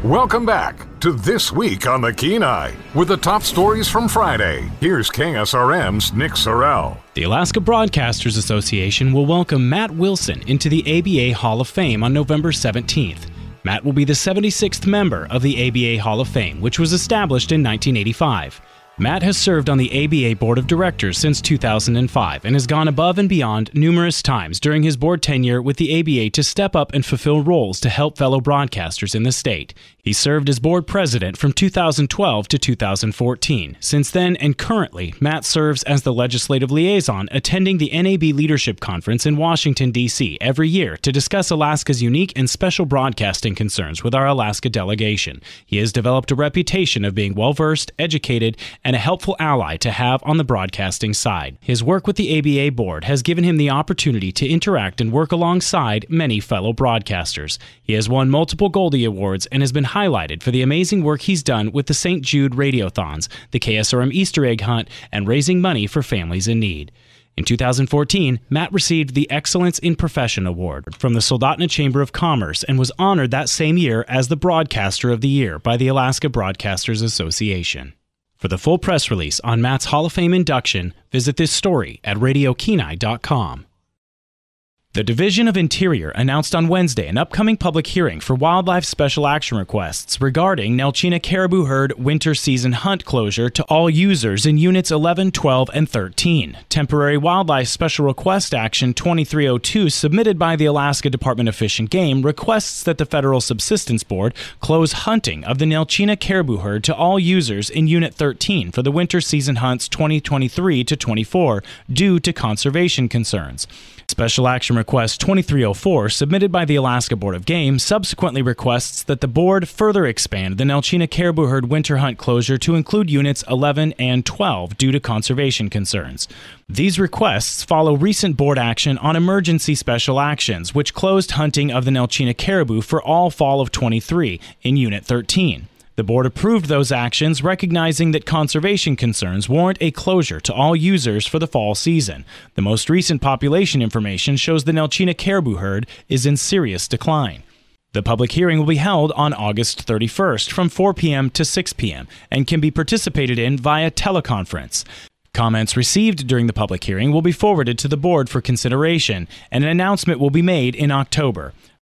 Welcome back to This Week on the Kenai with the top stories from Friday. Here's KSRM's Nick Sorrell. The Alaska Broadcasters Association will welcome Matt Wilson into the ABA Hall of Fame on November 17th. Matt will be the 76th member of the ABA Hall of Fame, which was established in 1985. Matt has served on the ABA Board of Directors since 2005 and has gone above and beyond numerous times during his board tenure with the ABA to step up and fulfill roles to help fellow broadcasters in the state. He served as board president from 2012 to 2014. Since then and currently, Matt serves as the legislative liaison, attending the NAB Leadership Conference in Washington, D.C. every year to discuss Alaska's unique and special broadcasting concerns with our Alaska delegation. He has developed a reputation of being well-versed, educated, and a helpful ally to have on the broadcasting side. His work with the ABA board has given him the opportunity to interact and work alongside many fellow broadcasters. He has won multiple Goldie Awards and has been highlighted for the amazing work he's done with the St. Jude Radiothons, the KSRM Easter egg hunt, and raising money for families in need. In 2014, Matt received the Excellence in Profession Award from the Soldotna Chamber of Commerce and was honored that same year as the Broadcaster of the Year by the Alaska Broadcasters Association. For the full press release on Matt's Hall of Fame induction, visit this story at radiokenai.com. The Division of Interior announced on Wednesday an upcoming public hearing for wildlife special action requests regarding Nelchina caribou herd winter season hunt closure to all users in Units 11, 12, and 13. Temporary Wildlife Special Request Action 2302, submitted by the Alaska Department of Fish and Game, requests that the Federal Subsistence Board close hunting of the Nelchina caribou herd to all users in Unit 13 for the winter season hunts 2023 to 24 due to conservation concerns. Special Action Request 2304, submitted by the Alaska Board of Game, subsequently requests that the board further expand the Nelchina caribou herd winter hunt closure to include Units 11 and 12 due to conservation concerns. These requests follow recent board action on emergency special actions, which closed hunting of the Nelchina caribou for all fall of 23 in Unit 13. The board approved those actions, recognizing that conservation concerns warrant a closure to all users for the fall season. The most recent population information shows the Nelchina caribou herd is in serious decline. The public hearing will be held on August 31st from 4 p.m. to 6 p.m. and can be participated in via teleconference. Comments received during the public hearing will be forwarded to the board for consideration, and an announcement will be made in October.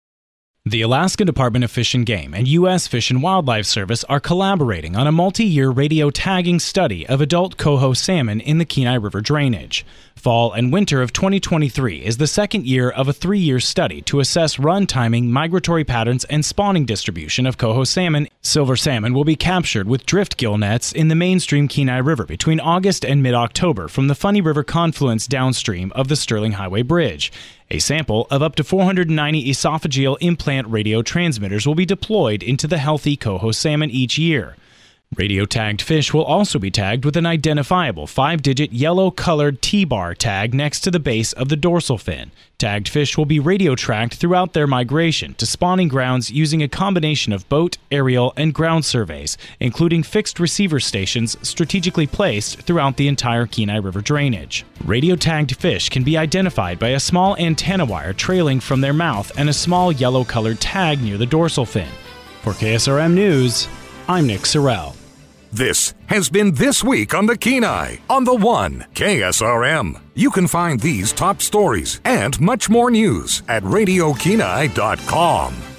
The Alaska Department of Fish and Game and U.S. Fish and Wildlife Service are collaborating on a multi-year radio tagging study of adult coho salmon in the Kenai River drainage. Fall and winter of 2023 is the second year of a 3-year study to assess run timing, migratory patterns, and spawning distribution of coho salmon. Silver salmon will be captured with drift gill nets in the mainstream Kenai River between August and mid-October from the Funny River confluence downstream of the Sterling Highway Bridge. A sample of up to 490 esophageal implant radio transmitters will be deployed into the healthy coho salmon each year. Radio-tagged fish will also be tagged with an identifiable 5-digit yellow-colored T-bar tag next to the base of the dorsal fin. Tagged fish will be radio-tracked throughout their migration to spawning grounds using a combination of boat, aerial, and ground surveys, including fixed receiver stations strategically placed throughout the entire Kenai River drainage. Radio-tagged fish can be identified by a small antenna wire trailing from their mouth and a small yellow-colored tag near the dorsal fin. For KSRM News, I'm Nick Sorrell. This has been This Week on the Kenai on the One KSRM. You can find these top stories and much more news at radiokenai.com.